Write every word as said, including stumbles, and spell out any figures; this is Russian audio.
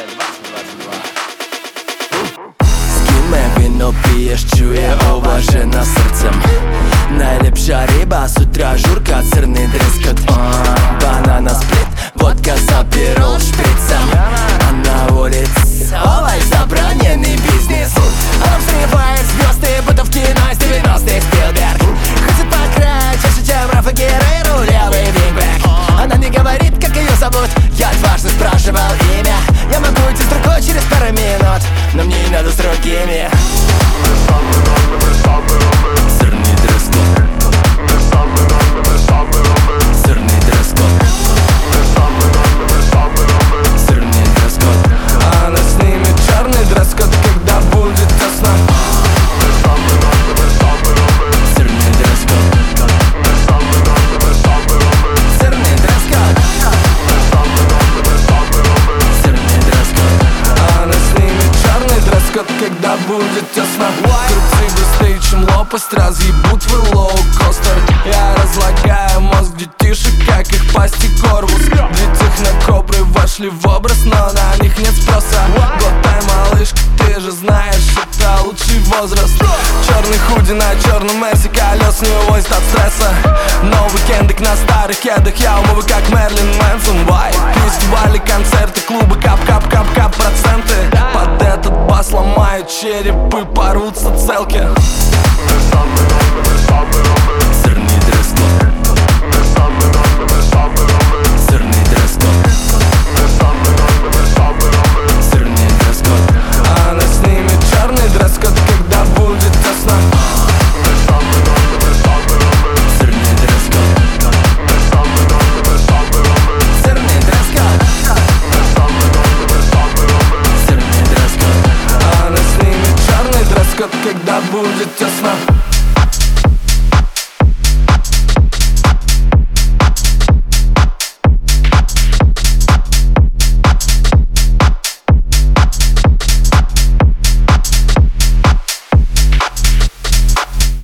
Вино п'єш, чує уважена серцем. Найлепша риба з утра, журка, сирний дрес-код. Банана сплит, водка за пирол шприцем. А на улице олай, забраненный бизнес. Он взрывает звезды, будто в кино из девяностых Спилберг. Ходит по краю, чаще, чем Рафа Геррейро, левый вингбэк. Она не говорит, как ее зовут, я дважды спрашивал имя. Я могу идти с другой через пару минут, но мне не надо с другими. Сырный дресс-код. Сырный дресс-код. Сырный дресс-код. Она снимет черный дресс-код, когда будет тесно. Сырный дресс-код. Сырный дресс-код. Сырный дресс-код. Она снимет черный дресс-код, когда будет тесно. Крутцы быстрее, чем лопасть, разъебут твой лоу-костер. Я разлагаю мозг детишек, как их пасти корпус. Детих на кобры вошли в образ, но на них нет спроса. Глотай, малышка, ты же знаешь, это лучший возраст. Черный худи на черном мерсе, колес не увозит от стресса. Но уикендик на старых кедах, я умываю как Мерлин Мэнсон. Вай, фестивали, концерты, клубы, кап-кап-кап-кап проценты. Под этот бас ломают черепы, порвутся целки. Сырный дресс-код. Сырный дресс-код. Сырный дресс-код. Она снимет черный дресс-код, когда будет тесно. Сырный дресс-код. Сырный дресс-код. Сырный дресс-код. Она снимет черный дресс-код, когда будет тесно.